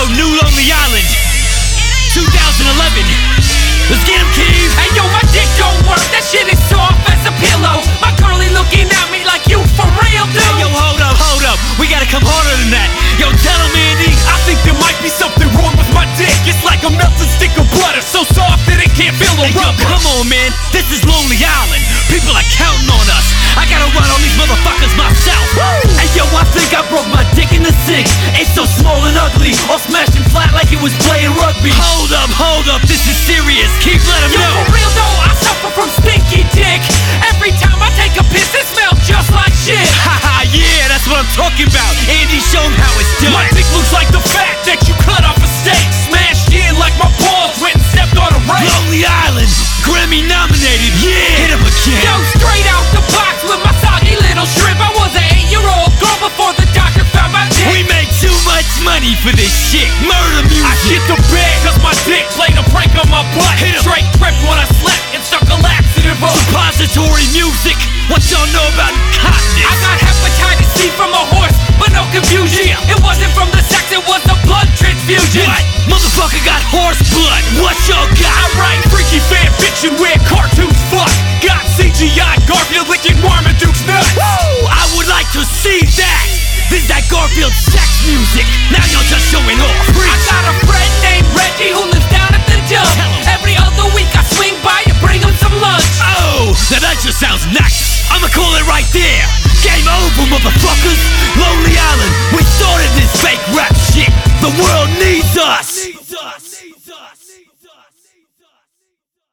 New Lonely Island, 2011. Let's get him, Keith. Hey yo, my dick don't work, that shit is soft as a pillow. My girlie looking at me like you for real, dude. Hey yo, hold up, we gotta come harder than that. Yo, tell him, Andy. I think there might be something wrong with my dick. It's like a melted stick of butter, so soft that it can't feel a Hey yo, rubber. come on, man, this is Lonely Island. People are counting on us. I gotta run on these motherfuckers myself. Hey yo, I think I broke my dick in the sink. It's so small and ugly, all smashed and flat like it was playing rugby. Hold up, this is serious. Keep letting Yo, know. for real though, I suffer from stinky dick. Every time I take a piss, it smells just like shit. Haha, yeah, that's what I'm talking about. Andy, show him how it's done. My dick looks like the fat that you cut off a steak. Smashed in like my balls went and stepped on a rake. Lonely Island, Grammy nominated. Yeah, hit him again. Yo, straight out the box with my soggy little shrimp. I was an 8-year-old girl before the doctor found my dick. We make too much money for this shit. Murder music. I shit the bed cause my dick played a prank on my butt. Hit 'em. Straight ripped when I slept and stuck a laxative up. Suppository music. What y'all know about incontinence? I got hepatitis C from a horse, but no confusion. It wasn't from the sex, it was the blood transfusion. What? Motherfucker got horse blood. What y'all I got? write freaky fan fiction where cartoons fuck. Got CGI Garfield licking Marmaduke's nuts. Woo! I would like to see that. This is that Garfield sex music. Now you're just showing off. I got a friend named Reggie who lives down at the dump. Tell him. Every other week I swing by and bring him some lunch. Oh, now that just sounds nice. I'ma call it right there. Game over, motherfuckers. Lonely Island, we started this fake rap shit. The world